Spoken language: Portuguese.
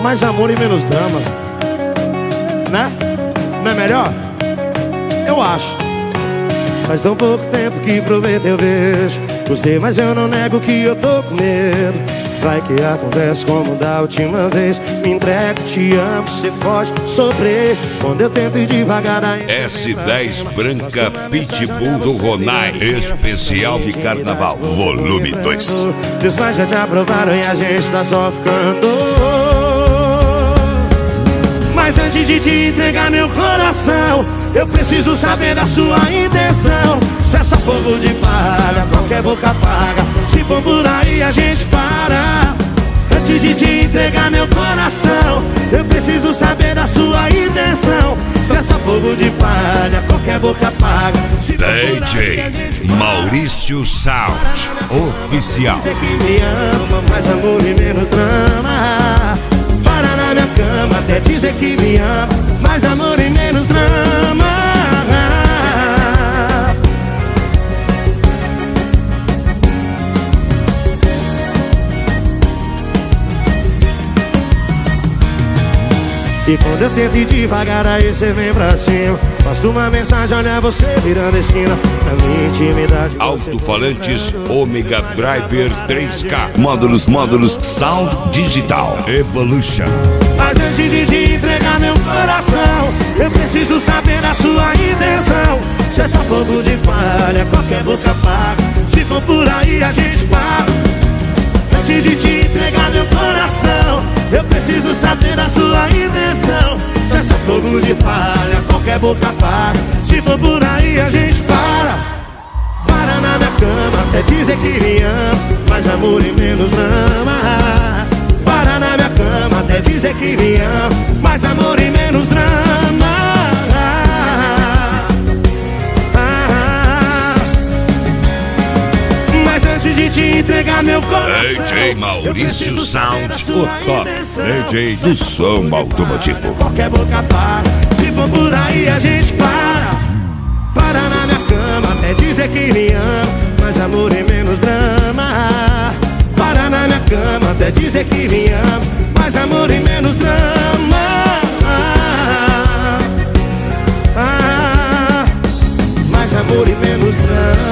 mais amor e menos drama, né? Não é melhor? Eu acho. Faz tão pouco tempo que provei teu beijo. Gostei, mas eu não nego que eu tô com medo. Vai que acontece como da última vez. Me entrego, te amo, cê pode sofrer. Quando eu tento ir devagar aí S10 Branca Pitbull do Ronai, especial de carnaval, volume 2. Teus pais já te aprovaram e a gente tá só ficando. Mas antes de te entregar meu coração, eu preciso saber da sua intenção. Se é só fogo de palha, qualquer boca apaga. Se for por aí a gente para. Antes de te entregar meu coração, eu preciso saber da sua intenção. Se é só fogo de palha, qualquer boca apaga. DJ Maurício Sound Oficial. Dizer que me ama, mais amor e menos drama. Para na minha cama, até dizer que me ama, mais amor e menos drama. E quando eu tento ir devagar, aí cê vem pra cima. Posto uma mensagem, olha você virando a esquina. Na minha intimidade Alto-falantes Omega Driver 3K. Módulos Sound Digital Evolution. Mas antes de te entregar meu coração, eu preciso saber da sua intenção. Se é só fogo de palha, qualquer boca apaga. Se for por aí a gente para. Antes de te entregar meu coração, eu preciso saber da sua intenção. Se é só fogo de palha, qualquer boca apaga. Se for por aí a gente para. Para na minha cama, até dizer que me ama, mais amor e menos drama. Para na minha cama, até dizer que me ama, mais amor e menos drama. Mas antes de te entregar meu coração, DJ Maurício Sound, o top DJ do som automotivo. Qualquer boca apaga. Se for por aí a gente para. Para na minha cama, até dizer que me ama, mais amor e menos drama. Para na minha cama, até dizer que me ama, mais amor e menos drama. Mais amor e menos drama.